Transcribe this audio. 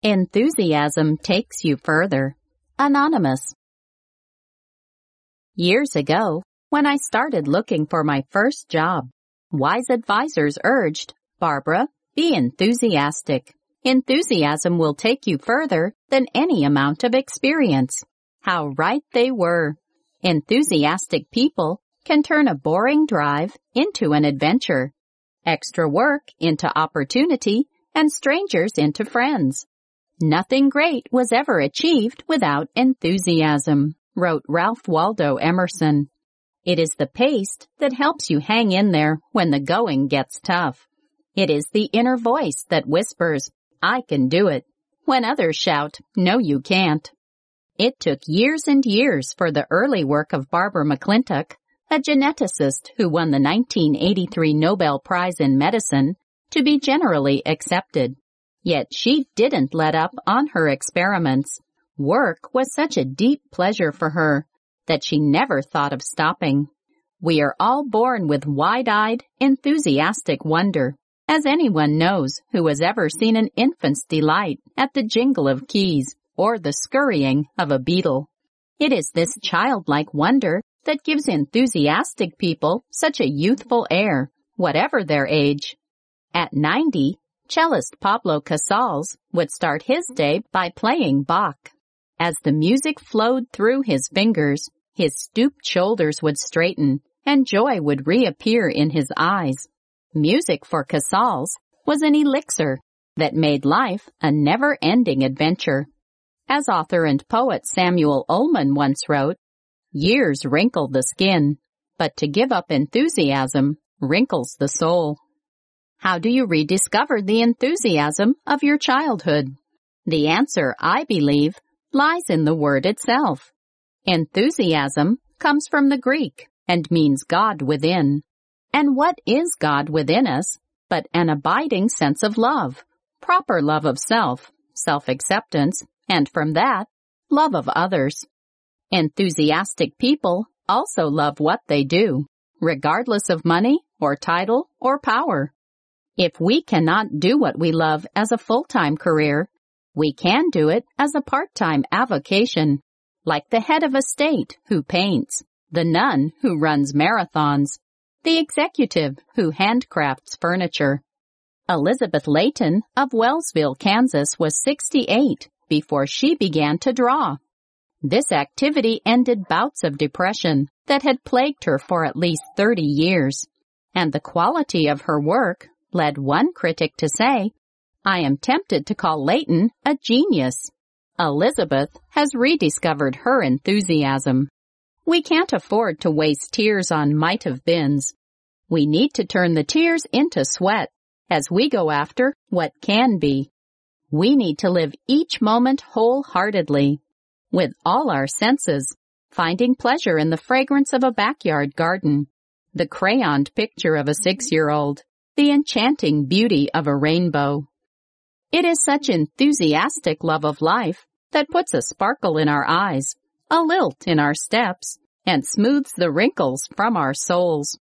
Enthusiasm takes you further. Anonymous. Years ago, when I started looking for my first job, wise advisors urged, "Barbara, be enthusiastic. Enthusiasm will take you further than any amount of experience." How right they were. Enthusiastic people can turn a boring drive into an adventure, extra work into opportunity, and strangers into friends. Nothing great was ever achieved without enthusiasm, wrote Ralph Waldo Emerson. It is the pace that helps you hang in there when the going gets tough. It is the inner voice that whispers, "I can do it," when others shout, "No, you can't." It took years and years for the early work of Barbara McClintock, a geneticist who won the 1983 Nobel Prize in Medicine, to be generally accepted. Yet she didn't let up on her experiments. Work was such a deep pleasure for her that she never thought of stopping. We are all born with wide-eyed, enthusiastic wonder, as anyone knows who has ever seen an infant's delight at the jingle of keys or the scurrying of a beetle. It is this childlike wonder that gives enthusiastic people such a youthful air, whatever their age. At 90, cellist Pablo Casals would start his day by playing Bach. As the music flowed through his fingers, his stooped shoulders would straighten, and joy would reappear in his eyes. Music for Casals was an elixir that made life a never-ending adventure. As author and poet Samuel Ullman once wrote, "Years wrinkle the skin, but to give up enthusiasm wrinkles the soul." How do you rediscover the enthusiasm of your childhood? The answer, I believe, lies in the word itself. Enthusiasm comes from the Greek and means God within. And what is God within us but an abiding sense of love, proper love of self, self-acceptance, and from that, love of others. Enthusiastic people also love what they do, regardless of money or title or power. If we cannot do what we love as a full-time career, we can do it as a part-time avocation, like the head of a state who paints, the nun who runs marathons, the executive who handcrafts furniture. Elizabeth Layton of Wellsville, Kansas was 68 before she began to draw. This activity ended bouts of depression that had plagued her for at least 30 years, and the quality of her work led one critic to say, "I am tempted to call Layton a genius." Elizabeth has rediscovered her enthusiasm. We can't afford to waste tears on might-have-beens. We need to turn the tears into sweat as we go after what can be. We need to live each moment wholeheartedly, with all our senses, finding pleasure in the fragrance of a backyard garden, the crayoned picture of a 6-year-old, the enchanting beauty of a rainbow. It is such enthusiastic love of life that puts a sparkle in our eyes, a lilt in our steps, and smooths the wrinkles from our souls.